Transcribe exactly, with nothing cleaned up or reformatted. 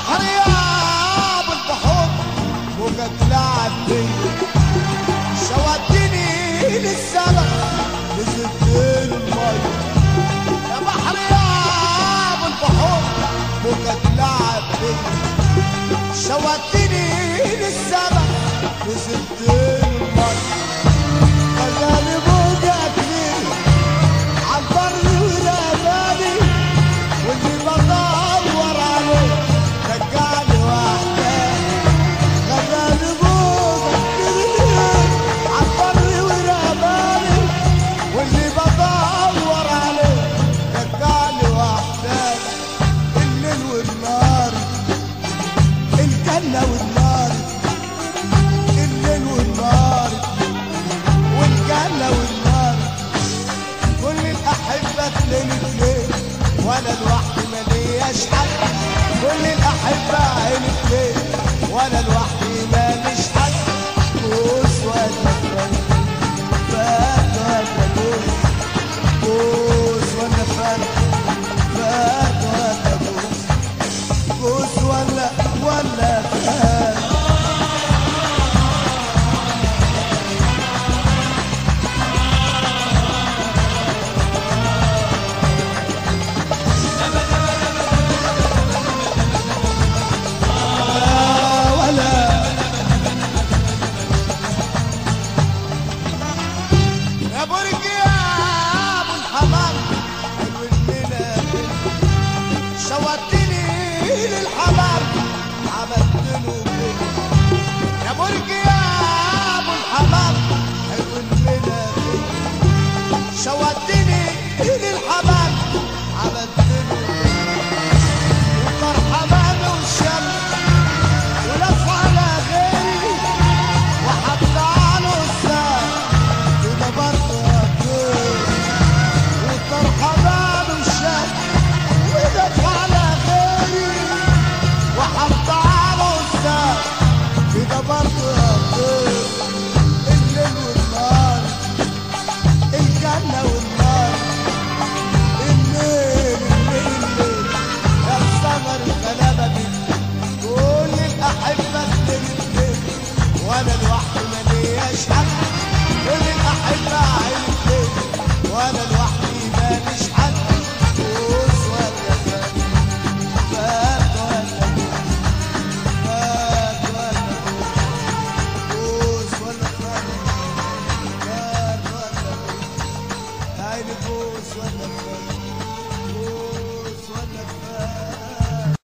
بحر يا ابو البحور موجك لعب بيا، شوقتني للسما نزلت المي. يا بحر يا ابو البحور موجك لعب بيا، شوقتني للسما نزلت المي. خلاني موجك ليه عالبر ورماني، واللي بدور عليه رجعني وحداني. خلاني موجك ليه عالبر ورماني، واللي بدور عليه رجعني وحداني. الليل والنار الجنة والنار، الليل والنار والجنة والنار، كل الأحبة ليل الليل وأنا لوحدي ملياش حد. كل الأحبة عيلة ليل وأنا لوحدي